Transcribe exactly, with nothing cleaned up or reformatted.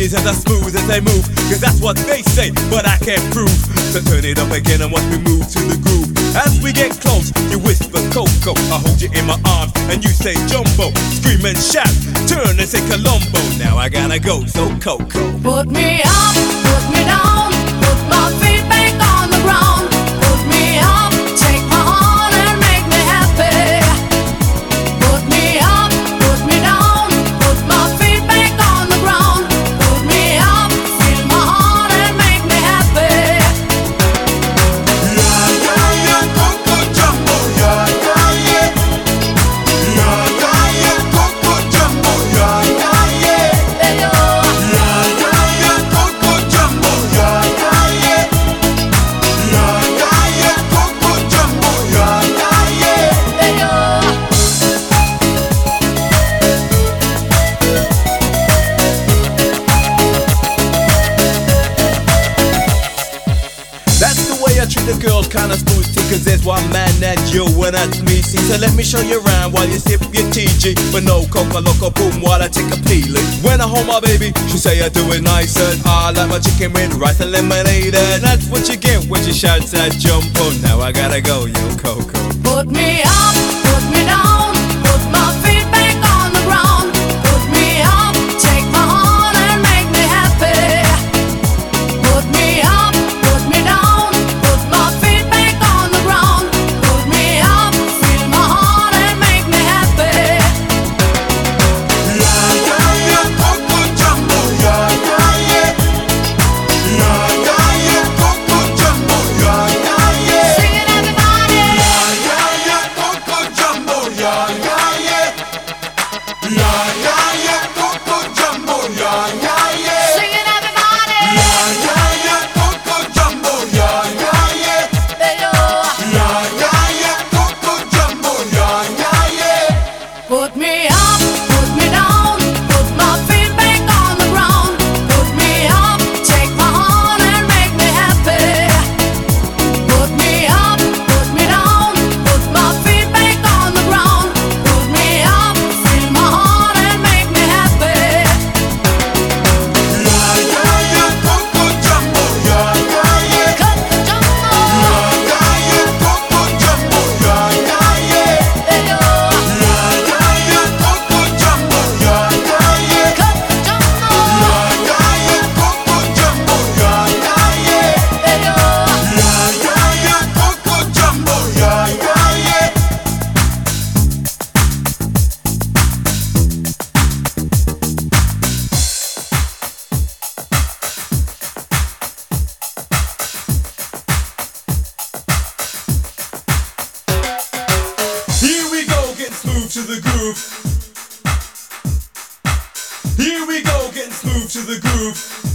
ladies as smooth as they move, cause that's what they say, but I can't prove. So turn it up again and watch me move to the groove. As we get close, you whisper Coco, I hold you in my arms and you say Jumbo. Scream and shout, turn and say Colombo. Now I gotta go, so Coco. Put me up, put me down, put my feet back on the ground. Put me up, take my heart and make me happy. Put me up, put me down, put my feet back on the ground. Put me up, fill my heart and make me happy. Yeah, yeah, yeah, Coco Jumbo, yeah, yeah, yeah. Yeah, yeah, yeah, Coco Jumbo, yeah, yeah, yeah. Hey, yo. Yeah, yeah, yeah, Coco Jumbo, yeah, yeah, yeah. Yeah, yeah, yeah, Coco Jumbo, yeah, yeah, yeah. Hey, yo. That's the way I treat the girls, kinda smooth, see, cause there's one man and you and that's me. See, so let me show you around while you sip your T G. But no Coca Loco boom while I take a peeling. When I hold my baby, she say I do it nice and I like my chicken with rice and lemonade. And that's what you get when she shouts that Jumbo. Now I gotta go, yo Coco. Put me up, put me down, put my feet back on the ground. Put me up, take my heart and make me happy. Put me up, put me down, put my feet back on the ground. Put me up, fill my heart and make me happy. Yeah, yeah, yeah, Coco Jumbo, yeah, yeah, yeah. Yeah, yeah, yeah, Coco Jumbo, yeah, yeah, yeah. Sing it, everybody. Yeah, yeah, yeah, Coco Jumbo, yeah, yeah, yeah. Yeah, yeah, yeah, Coco Jumbo, yeah, yeah, yeah. Sing it, everybody. Yeah, yeah, yeah, Coco Jumbo, yeah, yeah, yeah. Hey, yo. Yeah, yeah, yeah, Coco Jumbo, yeah, yeah, yeah. Put me up, put me down, put my feet back on the ground. Put me up, take my heart and make me happy. Put me up, put me down, put my feet back on the ground. Put me up, fill my heart and make me happy. Yeah, yeah, yeah, Coco Jumbo, yeah, yeah, yeah. Coco Jumbo. Yeah, yeah, yeah, Coco Jumbo, yeah, yeah, yeah. Hey, yo. Yeah, yeah, yeah, Coco Jumbo, yeah, yeah, yeah. Coco Jumbo. Yeah, yeah, yeah, Coco Jumbo, yeah, yeah, yeah. Hey, yo. Yeah, yeah, yeah, Coco Jumbo, yeah, yeah, yeah. Here we go, getting smooth to the groove. Here we go, getting smooth to the groove.